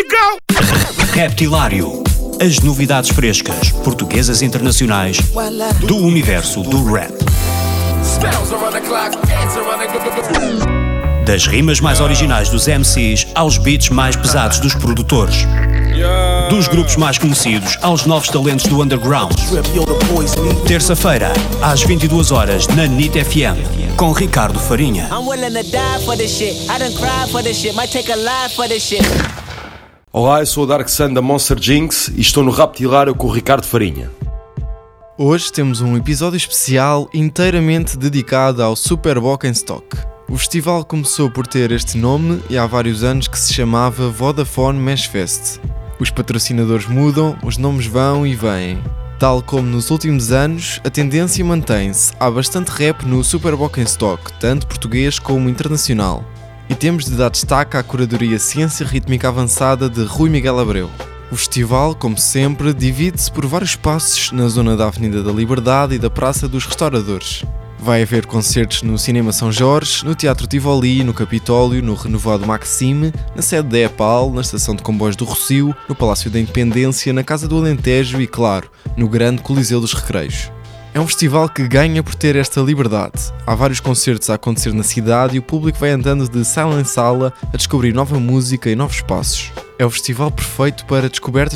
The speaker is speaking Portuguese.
go! Reptilário. As novidades frescas, portuguesas e internacionais, do universo do rap. Das rimas mais originais dos MCs aos beats mais pesados dos produtores. Dos grupos mais conhecidos aos novos talentos do underground. Terça-feira, às 22 horas, na NIT FM, com Ricardo Farinha. Olá, eu sou o Dark Sun da Monster Jinx e estou no Reptilário com o Ricardo Farinha. Hoje temos um episódio especial inteiramente dedicado ao Super Bokenstock. O festival começou por ter este nome e há vários anos que se chamava Vodafone Mesh Fest. Os patrocinadores mudam, os nomes vão e vêm. Tal como nos últimos anos, a tendência mantém-se. Há bastante rap no Super Bokenstock, tanto português como internacional. E temos de dar destaque à curadoria Ciência Rítmica Avançada de Rui Miguel Abreu. O festival, como sempre, divide-se por vários espaços na zona da Avenida da Liberdade e da Praça dos Restauradores. Vai haver concertos no Cinema São Jorge, no Teatro Tivoli, no Capitólio, no renovado Maxime, na sede da EPAL, na Estação de Comboios do Rossio, no Palácio da Independência, na Casa do Alentejo e, claro, no grande Coliseu dos Recreios. É um festival que ganha por ter esta liberdade. Há vários concertos a acontecer na cidade e o público vai andando de sala em sala a descobrir nova música e novos espaços. É o festival perfeito para descobertas